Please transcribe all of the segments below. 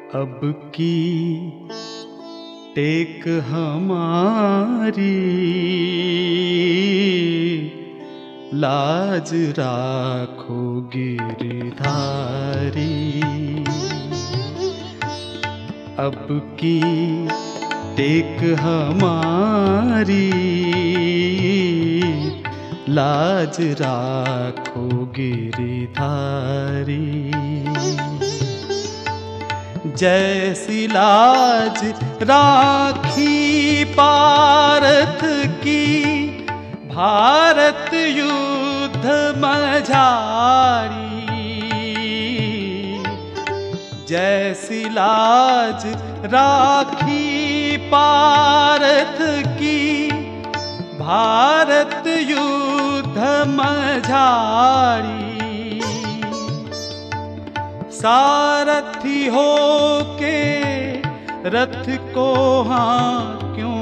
अब की टेक हमारी, लाज राखो गिरधारी। अब की टेक हमारी, लाज राखो गिरधारी। जैसी लाज राखी पारथ की, भारत युद्ध मझारी। जैसी लाज राखी पारथ की, भारत युद्ध मझारी। सारथी हो के रथ को हाँक्यों,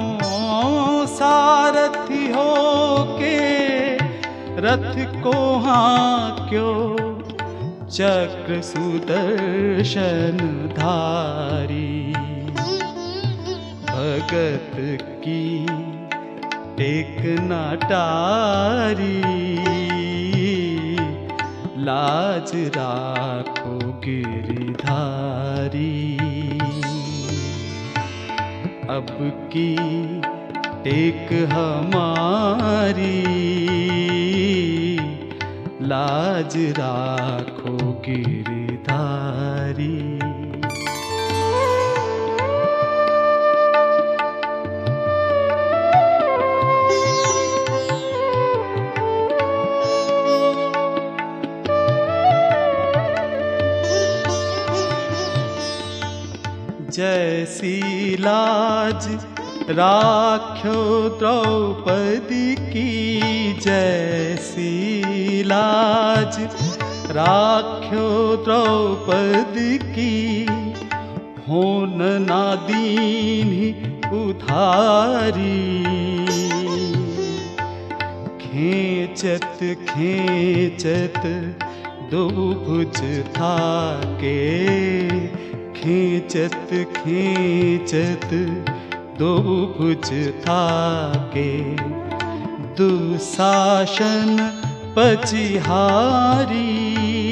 सारथी हो के रथ को हाँक्यों, चक्र सुदर्शन धारी। भगत की टेक न टारी, लाज राखो गिरधारी। अब की टेक हमारी, लाज राखो गिरधारी। जैसी लाज राख्यो द्रौपदी की, जैसी लाज राख्यो द्रौपदी की, होन ना दीन्ही उधारी। खेचत खेचत दो भुज थाके, खेचत खेचत दो भुज थाके। दुशासन पचिहारी,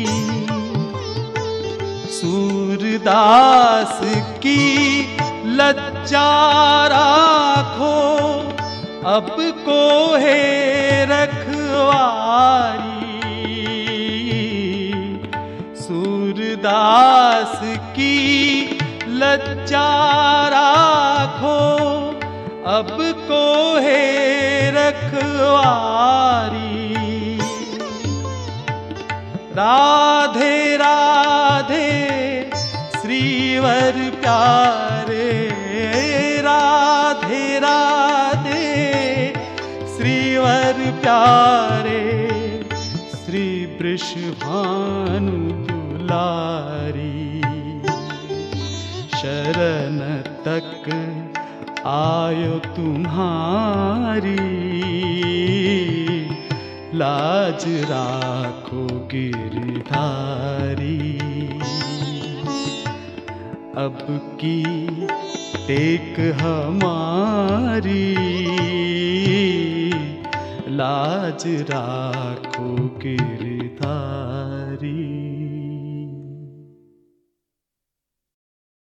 सूरदास की लज्जा राखो, अब को है रखवारी। सूरदास की लज्जा राखो, अब को है रखवारी। राधे राधे श्रीवर प्यारे, राधे राधे श्रीवर प्यारे। श्री वृषभानु दुलारी, शरण तक आयो तुम्हारी, लाज राखो गिरधारी। अब की टेक हमारी, लाज राखो गिरधारी।